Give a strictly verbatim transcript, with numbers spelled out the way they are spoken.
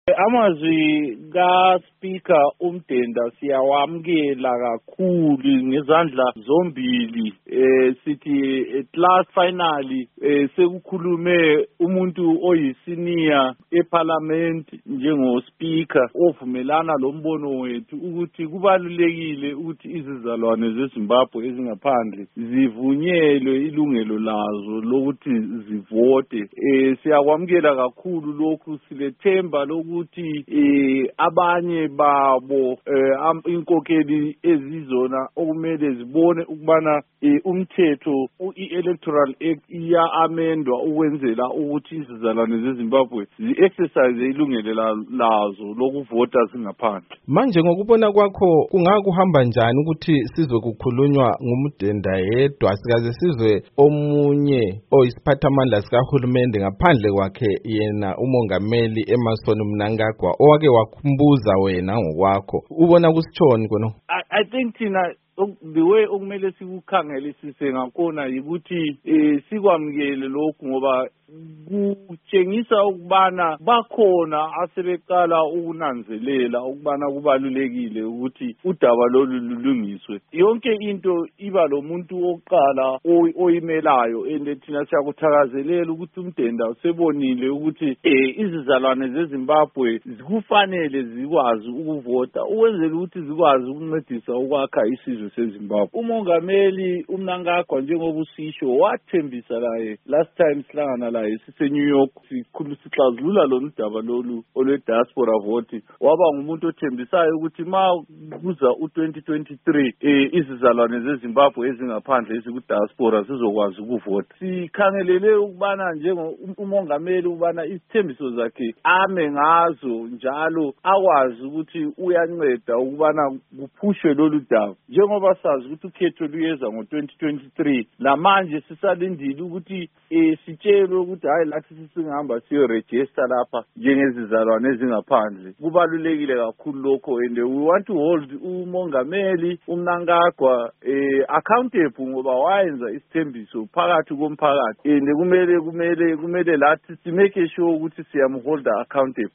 Amazwi kaSpeaker uMdenda siyawamkela kakhulu ngezandla zombili. Eh sithi at last finally eh sekukhulume umuntu oyisenior eParliament njengo Speaker ovumelana lombono wethu ukuthi kubalulekile ukuthi izizalwane zeZimbabwe ezingaphandle zivunyelwe ilungelo lazo lokuthi zivote. Eh siyakwamkela kakhulu lokhu, silethemba lokuthi ukuthi eh abanye babo eh inkokeli ezizona okumele zibone ukubana umthetho i-Electoral Act iya amendwa ukwenzela ukuthi izizalwane zeZimbabwe zi-exercise ilungelo lazo lokuvota singaphandle. Manje ngokubona kwakho kungakuhamba njani ukuthi sizwe kukhulunywa ngumdenda yedwa sikaze sizwe omunye oyisiphathamandla sikahulumende ngaphandle kwakhe yena umongameli Emmerson Mnangagwa owake wakumbuza wena ngokwakho ubona kusitshoni kono? I think thina the way okumele sikukhangelisise ngakhona ukuthi eh sikwamukele lokhu ngoba kutshengisa ukubana bakhona asebeqala ukunanzelela ukubana kubalulekile ukuthi udaba lolu lulungiswe. Yonke into iba lo muntu oqala oyimelayo ende thina siyakuthakazelela ukuthi uMdenda usebonile ukuthi eh izizalwane zeZimbabwe zikufanele zikwazi ukuvota ukwenzela ukuthi zikwazi ukuncedisa ukwakha isizwe seZimbabwe. Umongameli uMnangagwa njengoba usisho wathembisa laye last time sihlangana la sise New York sikhulu sixazulula lo ndaba lolu olwe diaspora vote, waba ngumuntu othembisayo ukuthi ma kuza u twenty twenty-three eh izizalwane zeZimbabwe ezingaphandle eziku diaspora sizokwazi ukuvota. Sikhangelele ukubana njengo umongameli ukubana isithembiso zakhe ame ngazo njalo akwazi ukuthi uyanceda ukubana kuphushwe lolu daba njengoba sazi ukuthi ukhetho luyeza ngo twenty twenty-three lamanje sisalindile ukuthi eh sitshelwe ukuthi hayi lathi sisingihamba siyo register lapha njengezizalwane ezingaphandle. Kubalulekile kakhulu lokho and we want to hold umongameli uMnangagwa eh accountable ngoba wayenza isithembiso phakathi komphakathi and kumele kumele kumele lathi simake sure ukuthi siyamholda accountable.